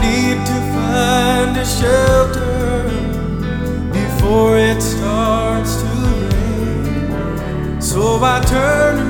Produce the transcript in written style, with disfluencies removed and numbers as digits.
need to find a shelter before it starts to rain. So I turn